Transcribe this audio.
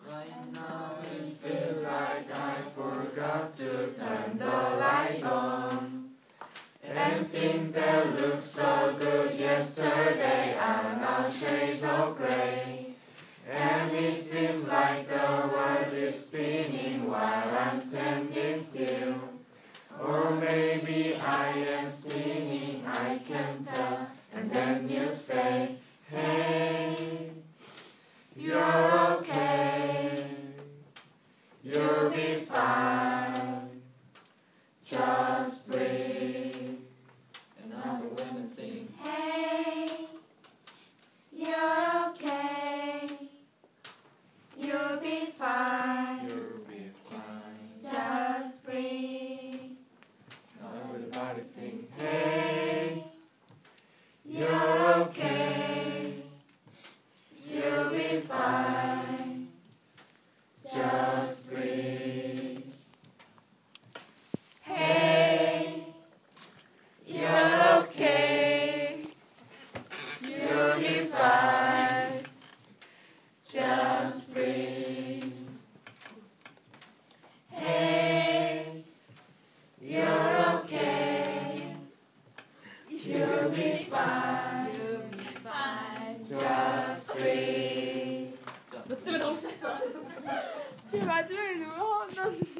Right now it feels like I forgot to turn the light on. And things that looked so good yesterday are now shades of gray. And it seems like the world is spinning while I'm standing still. Or maybe I am spinning, I can't tell. And then you say, hey, you're okay, you'll be fine, just breathe. And now the women sing, Hey, you're okay, you'll be fine, you'll be fine. just breathe. Now everybody sings, hey, you're okay, you'll be fine, just breathe. Hey, you're okay, You'll be fine, just breathe. Hey, you're okay, you'll be fine, just breathe. 너 때문에 너무 쳤어. 마지막에 누가 혼났는데.